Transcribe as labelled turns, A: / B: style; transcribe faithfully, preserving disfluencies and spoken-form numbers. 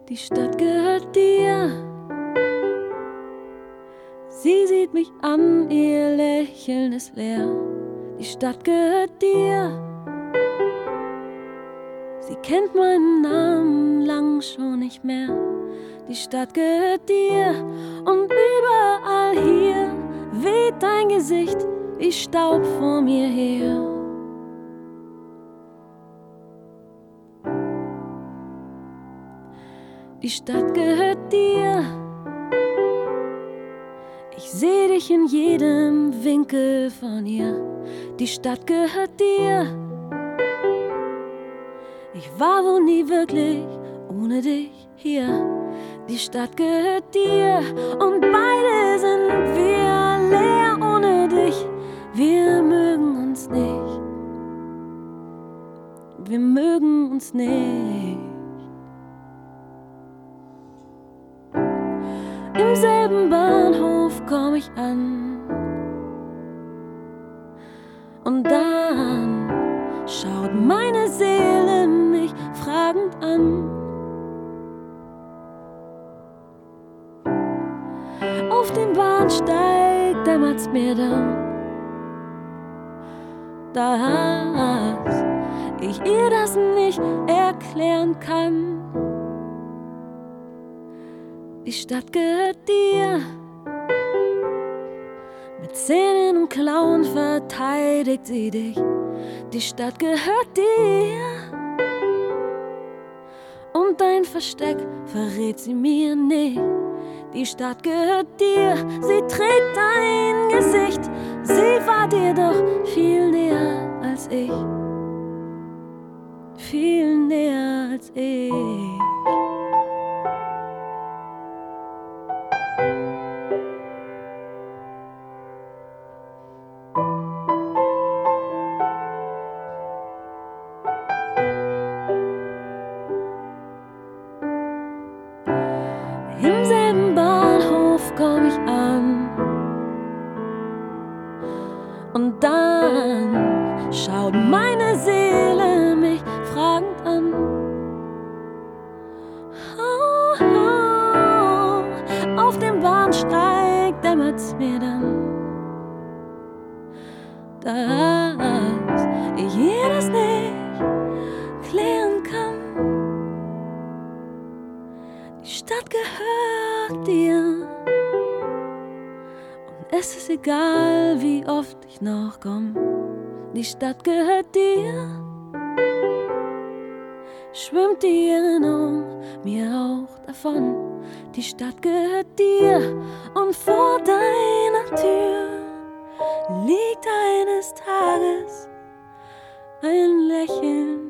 A: Die Stadt gehört dir. Sie sieht mich an, ihr Lächeln ist leer. Die Stadt gehört dir. Sie kennt meinen Namen lang schon nicht mehr. Die Stadt gehört dir. Und überall hier weht dein Gesicht wie Staub vor mir her. Die Stadt gehört dir. Ich seh dich in jedem Winkel von ihr. Die Stadt gehört dir. Ich war wohl nie wirklich ohne dich hier. Die Stadt gehört dir. Und beide sind wir leer ohne dich. Wir mögen uns nicht. Wir mögen uns nicht. Im selben Bahnhof komm ich an. Und dann schaut meine Seele mich fragend an. Auf dem Bahnsteig dämmert's mir dann, dass ich ihr das nicht erklären kann. Die Stadt gehört dir. Mit Zähnen und Klauen verteidigt sie dich. Die Stadt gehört dir. Und dein Versteck verrät sie mir nicht. Die Stadt gehört dir. Sie trägt dein Gesicht. Sie war dir doch viel näher als ich. Viel näher als ich. Im selben Bahnhof komm ich an. Und dann schaut meine Seele mich fragend an. Oh, oh, auf dem Bahnsteig dämmert's mir dann, dass ich ihr das nicht klären kann. Die Stadt gehört dir. Und es ist egal, wie oft ich noch komm. Die Stadt gehört dir. Schwimmt die Erinnerung mir auch davon. Die Stadt gehört dir. Und vor deiner Tür liegt eines Tages ein Lächeln